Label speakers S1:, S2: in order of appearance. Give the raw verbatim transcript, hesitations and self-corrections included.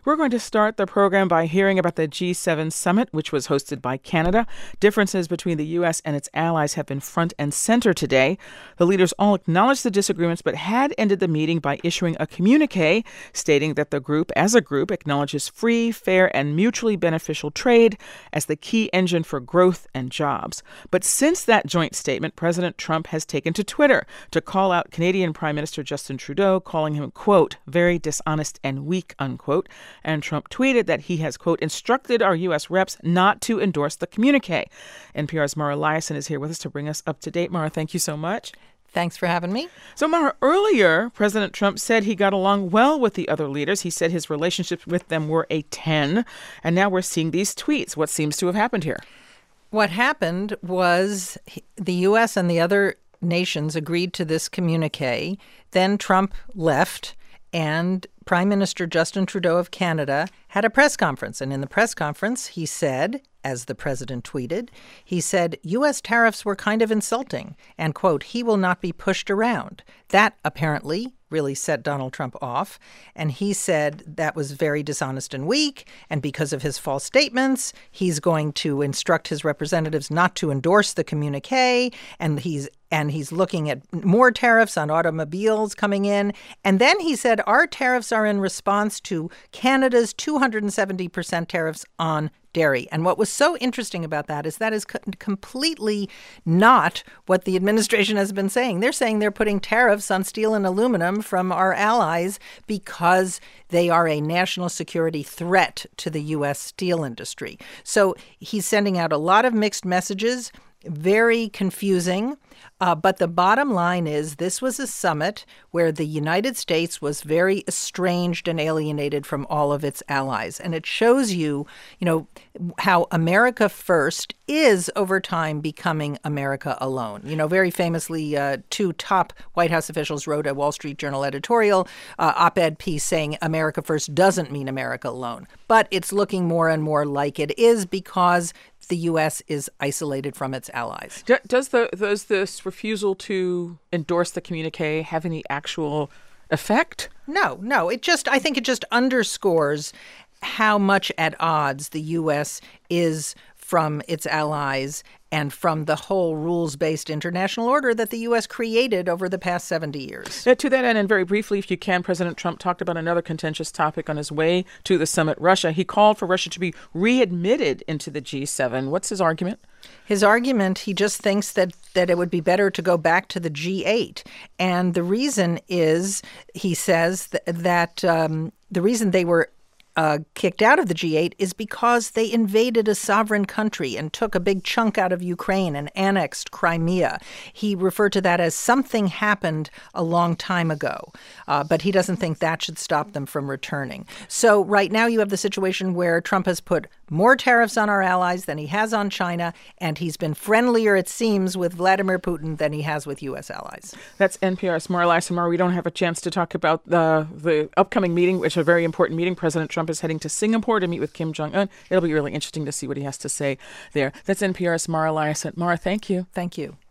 S1: We're going to start the program by hearing about the G seven summit, which was hosted by Canada. Differences between the U S and its allies have been front and center today. The leaders all acknowledged the disagreements, but had ended the meeting by issuing a communique stating that the group, as a group, acknowledges free, fair, and mutually beneficial trade as the key engine for growth and jobs. But since that joint statement, President Trump has taken to Twitter to call out Canadian Prime Minister Justin Trudeau, calling him, quote, very dishonest and weak, unquote. And Trump tweeted that he has, quote, instructed our U S reps not to endorse the communique. N P R's Mara Liasson is here with us to bring us up to date. Mara, thank you so much.
S2: Thanks for having me.
S1: So, Mara, earlier, President Trump said he got along well with the other leaders. He said his relationships with them were a ten. And now we're seeing these tweets. What seems to have happened here?
S2: What happened was the U S and the other nations agreed to this communique. Then Trump left, and Prime Minister Justin Trudeau of Canada had a press conference. And in the press conference, he said, as the president tweeted, he said, U S tariffs were kind of insulting and, quote, he will not be pushed around. That apparently really set Donald Trump off. And he said that was very dishonest and weak. And because of his false statements, he's going to instruct his representatives not to endorse the communique. And he's and he's looking at more tariffs on automobiles coming in. And then he said our tariffs are in response to Canada's two hundred seventy percent tariffs on dairy. And what was so interesting about that is that is co- completely not what the administration has been saying. They're saying they're putting tariffs on steel and aluminum from our allies because they are a national security threat to the U S steel industry. So he's sending out a lot of mixed messages, very confusing. Uh, but the bottom line is this was a summit where the United States was very estranged and alienated from all of its allies. And it shows you, you know, how America first is over time becoming America alone. You know, very famously, uh, two top White House officials wrote a Wall Street Journal editorial uh, op-ed piece saying America first doesn't mean America alone. But it's looking more and more like it is because the U S is isolated from its allies.
S1: Does the does this refusal to endorse the communique have any actual effect?
S2: No, no. It just, I think it just underscores how much at odds the U S is from its allies and from the whole rules-based international order that the U S created over the past seventy years.
S1: Uh, to that end, and very briefly, if you can, President Trump talked about another contentious topic on his way to the summit, Russia. He called for Russia to be readmitted into the G seven. What's his argument?
S2: His argument, he just thinks that, that it would be better to go back to the G eight. And the reason is, he says, th- that um, the reason they were Uh, kicked out of the G eight is because they invaded a sovereign country and took a big chunk out of Ukraine and annexed Crimea. He referred to that as something happened a long time ago, uh, but he doesn't think that should stop them from returning. So right now you have the situation where Trump has put more tariffs on our allies than he has on China, and he's been friendlier, it seems, with Vladimir Putin than he has with U S allies.
S1: That's N P R's Mara Liasson. Mara, we don't have a chance to talk about the, the upcoming meeting, which is a very important meeting. President Trump is heading to Singapore to meet with Kim Jong-un. It'll be really interesting to see what he has to say there. That's N P R's Mara Liasson. Mara, thank you.
S2: Thank you.